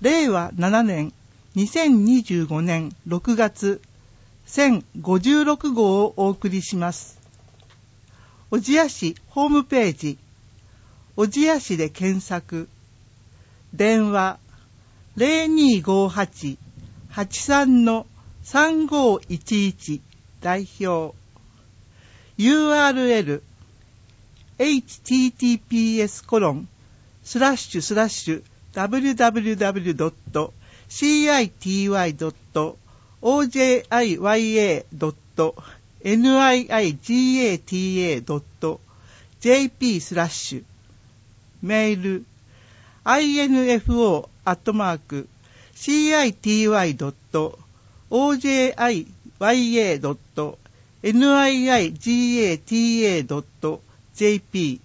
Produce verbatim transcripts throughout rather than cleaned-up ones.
れいわななねんにせんにじゅうごねんろくがつせんごじゅうろくごうをお送りします。小千谷市ホームページ、小千谷市で検索、電話 ゼロにーごーはち はちさん さんごーいちいち 代表 ユーアールエル エイチティーティーピーエス コロンスラッシュスラッシュ ダブリューダブリューダブリュードットシーアイティーワイドットオージェーアイワイエードットエヌアイアイジーエーティーエードットジェーピー スラッシュメール アイエヌエフオー アットマーク シーアイティーワイドットオージェーアイワイエードットエヌアイアイジーエーティーエードットジェーピー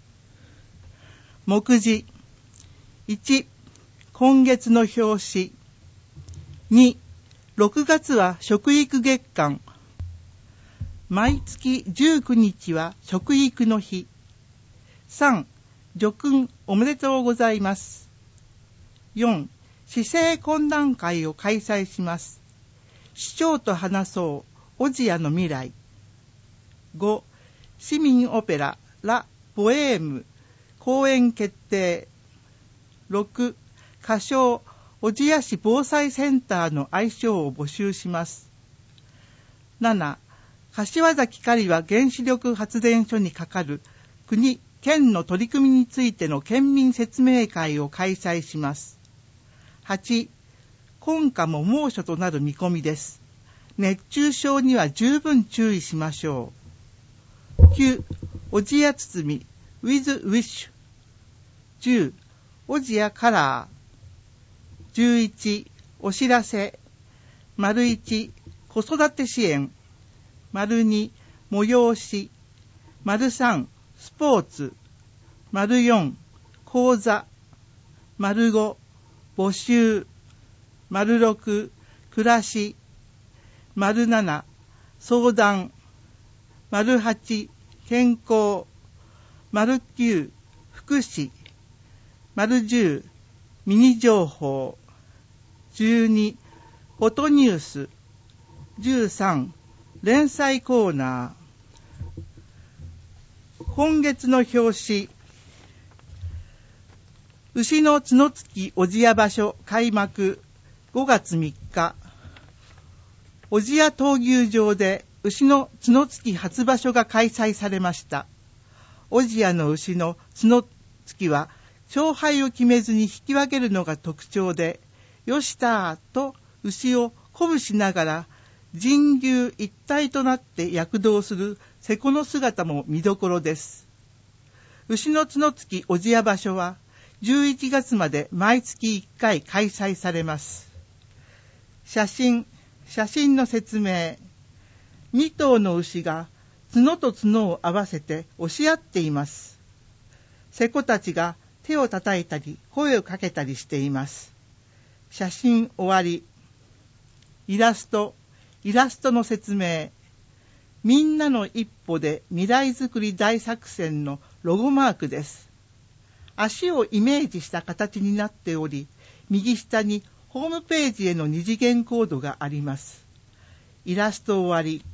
目次いち、今月の表紙に、ろくがつは食育月間毎月じゅうくにちは食育の日さん、叙勲おめでとうございますよん、市政懇談会を開催します市長と話そう小千谷の未来ご、市民オペララ・ボエーム公演決定ろく、仮称小千谷市防災センターの愛称を募集しますなな、柏崎刈羽原子力発電所にかかる国・県の取り組みについての県民説明会を開催しますはち、今夏も猛暑となる見込みです熱中症には十分注意しましょうきゅう、小千谷包 with wish じゅう、小千谷カラーじゅういち、お知らせ丸いち、子育て支援丸に、催し丸さん、スポーツ丸よん、講座丸ご、募集丸ろく、暮らし丸なな、相談丸はち、健康丸きゅう、福祉丸じゅう、ミニ情報じゅうに、フォトニュースじゅうさん、連載コーナー今月の表紙牛の角突き小千谷場所開幕ごがつみっか小千谷闘牛場で牛の角突き初場所が開催されました小千谷の牛の角突きは勝敗を決めずに引き分けるのが特徴でよしたと牛を鼓舞しながら人牛一体となって躍動する勢子の姿も見どころです牛の角突き小千谷場所はじゅういちがつまで毎月いっかい開催されます写真写真の説明に頭の牛が角と角を合わせて押し合っています勢子たちが手を叩いたり声をかけたりしています写真終わりイラストイラストの説明みんなの一歩で未来づくり大作戦のロゴマークです足をイメージした形になっており右下にホームページへの二次元コードがありますイラスト終わり